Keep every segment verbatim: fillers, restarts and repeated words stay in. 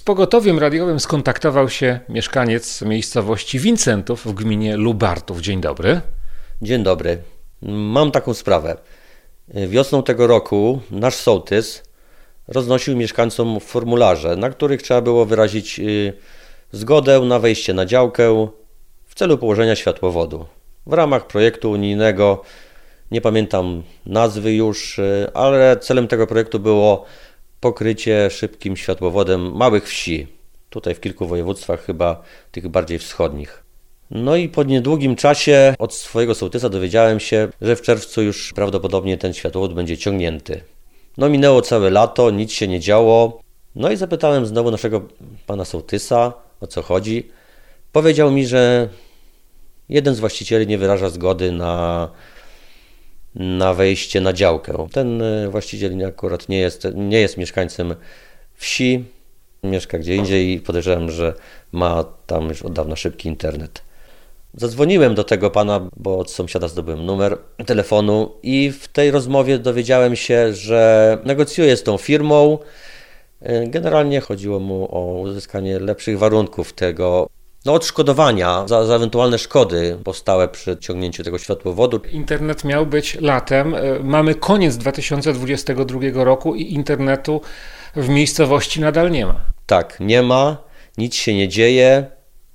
pogotowiem radiowym skontaktował się mieszkaniec miejscowości Wincentów w gminie Lubartów. Dzień dobry. Dzień dobry. Mam taką sprawę. Wiosną tego roku nasz sołtys roznosił mieszkańcom formularze, na których trzeba było wyrazić zgodę na wejście na działkę w celu położenia światłowodu. W ramach projektu unijnego, nie pamiętam nazwy już, ale celem tego projektu było pokrycie szybkim światłowodem małych wsi. Tutaj w kilku województwach, chyba tych bardziej wschodnich. No i po niedługim czasie od swojego sołtysa dowiedziałem się, że w czerwcu już prawdopodobnie ten światłowód będzie ciągnięty. No minęło całe lato, nic się nie działo. No i zapytałem znowu naszego pana sołtysa, o co chodzi. Powiedział mi, że jeden z właścicieli nie wyraża zgody na, na wejście na działkę. Ten właściciel akurat nie jest, nie jest mieszkańcem wsi, mieszka gdzie indziej i podejrzewam, że ma tam już od dawna szybki internet. Zadzwoniłem do tego pana, bo od sąsiada zdobyłem numer telefonu i w tej rozmowie dowiedziałem się, że negocjuje z tą firmą. Generalnie chodziło mu o uzyskanie lepszych warunków tego no, odszkodowania za, za ewentualne szkody powstałe przy ciągnięciu tego światłowodu. Internet miał być latem. Mamy koniec dwa tysiące dwudziestego drugiego roku i internetu w miejscowości nadal nie ma. Tak, nie ma, nic się nie dzieje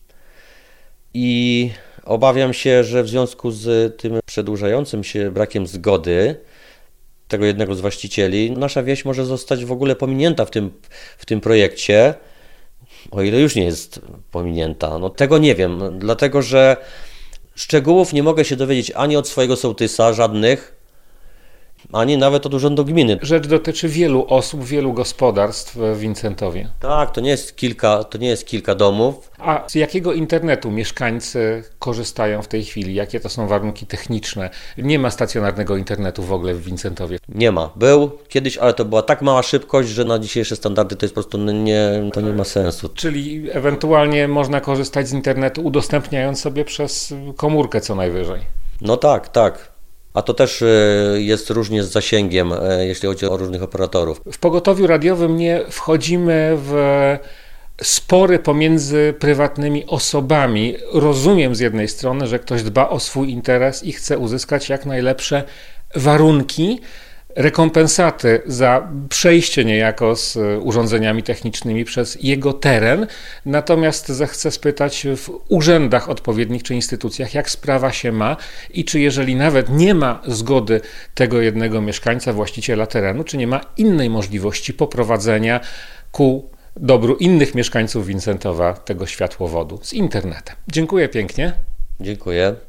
i obawiam się, że w związku z tym przedłużającym się brakiem zgody tego jednego z właścicieli, nasza wieś może zostać w ogóle pominięta w tym, w tym projekcie, o ile już nie jest pominięta. No tego nie wiem, dlatego że szczegółów nie mogę się dowiedzieć ani od swojego sołtysa, żadnych, ani nawet od urzędu gminy. Rzecz dotyczy wielu osób, wielu gospodarstw w Wincentowie. Tak, to nie jest kilka, to nie jest kilka domów. A z jakiego internetu mieszkańcy korzystają w tej chwili? Jakie to są warunki techniczne? Nie ma stacjonarnego internetu w ogóle w Wincentowie. Nie ma. Był kiedyś, ale to była tak mała szybkość, że na dzisiejsze standardy to jest po prostu nie, to nie ma sensu. Czyli ewentualnie można korzystać z internetu, udostępniając sobie przez komórkę co najwyżej. No tak, tak. A to też jest różnie z zasięgiem, jeśli chodzi o różnych operatorów. W pogotowiu radiowym nie wchodzimy w spory pomiędzy prywatnymi osobami. Rozumiem z jednej strony, że ktoś dba o swój interes i chce uzyskać jak najlepsze warunki, rekompensaty za przejście niejako z urządzeniami technicznymi przez jego teren, natomiast zechcę spytać w urzędach odpowiednich czy instytucjach, jak sprawa się ma i czy jeżeli nawet nie ma zgody tego jednego mieszkańca, właściciela terenu, czy nie ma innej możliwości poprowadzenia ku dobru innych mieszkańców Wincentowa tego światłowodu z internetem. Dziękuję pięknie. Dziękuję.